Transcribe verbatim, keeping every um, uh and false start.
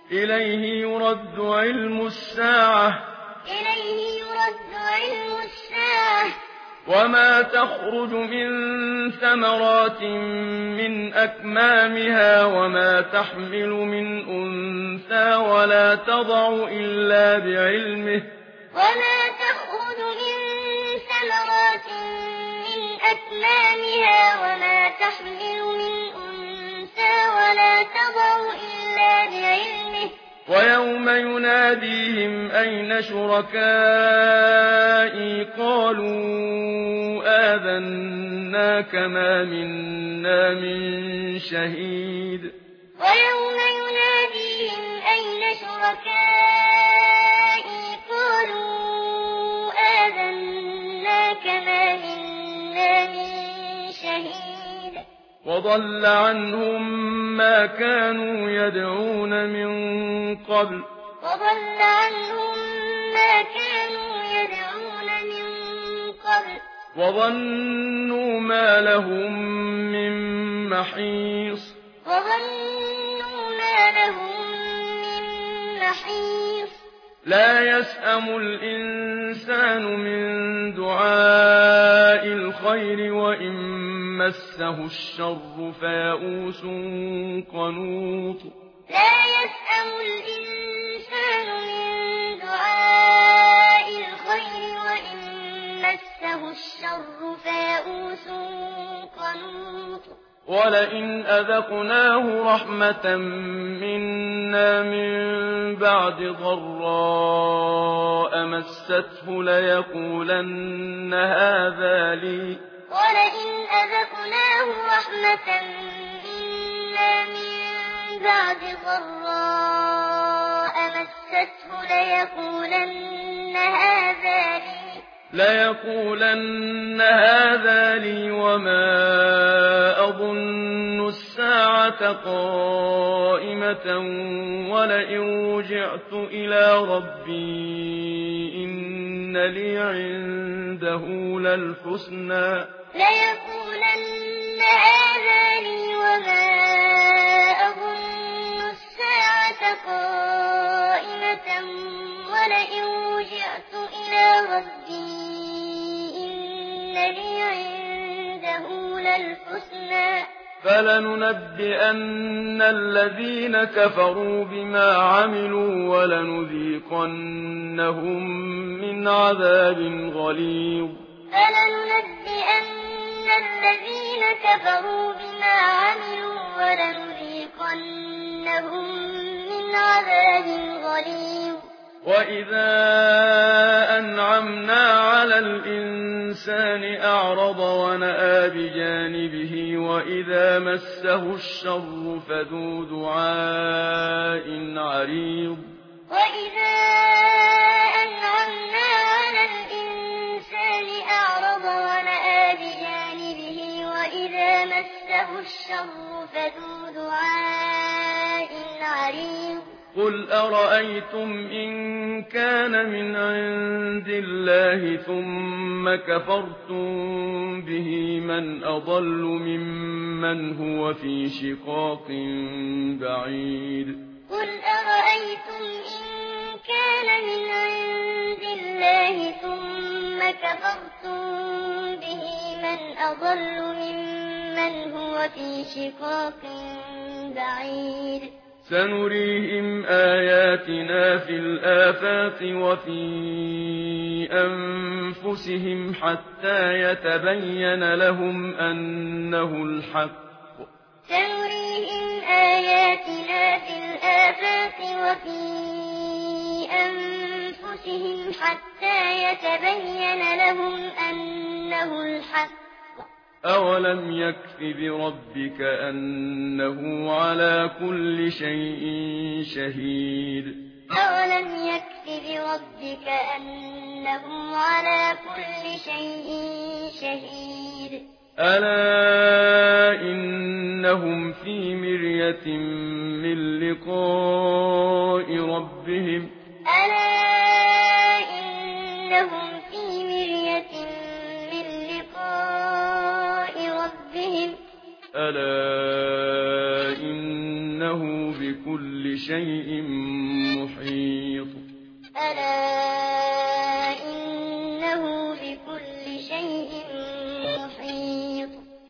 إليه يرد علم الساعة إليه يرد علم الساعة وما تخرج من ثمرات من أكمامها وما تحمل من أنثى ولا تضع إلا بعلمه وما تخرج من ثمرات من أكمامها وما تحمل من أنثى ولا تضع إلا بعلمه ويوم يناديهم أين شركائي قالوا آذناك ما منا من شهيد ويوم يناديهم أين شركائي قالوا آذناك ما منا من شهيد وضل عنهم ما كانوا يدعون من قبل وضل عنهم ما كانوا يدعون من قبل وظنوا ما لهم من محيص وظنوا ما لهم من محيص لا يسأم الإنسان من دعاء الخير وإن مسه الشر فيئوس قنوط لا يسأم الإنسان من دعاء الخير وإن مسه الشر فيئوس قنوط ولئن أذقناه رحمة منا من بعد ضراء مسته ليقولن هذا لي ولئن أذقناه رحمة منا من بعد ضراء مسته ليقولن هذا لي ليقولن هذا لي وما أظن الساعة قائمة ولئن رجعت إلى ربي إن لي عنده للحسنى ليقولن هذا لي وما أظن الساعة قائمة ولئن رجعت إلى ربي إن لي عنده للحسنى فلننبئن الذين كفروا بما عملوا ولنذيقنهم من عذاب غليظ فلننبئن الذين كفروا بما عملوا ولنذيقنهم من عذاب غليظ وإذا أنعمنا على الإنسان أعرض ونأى بجانبه وإذا مسه الشر فذو دعاء عريض وإذا أنعمنا على الإنسان أعرض ونأى بجانبه وإذا مسه الشر فذو دعاء عريض قل أرأيتم إن كان من عند الله ثم كفرتم به من أضل ممن هو في شقاق بعيد قل أرأيتم إن كان من عند الله ثم كفرتم به من أضل ممن هو في شقاق بعيد سنريهم آياتنا في الآفاق وفي أنفسهم حتى يتبين لهم أنه الحق سنريهم آياتنا في الآفاق وفي أنفسهم حتى يتبين لهم أنه الحق أولم يكف بربك أنه على كل شيء شهيد أولم يكف بربك أنه على كل شيء شهيد ألا إنهم في مرية من لقاء ربهم ألا إنهم في مرية من لقاء ربهم ألا إنه بكل بكل شيء محيط ألا إنه بكل شيء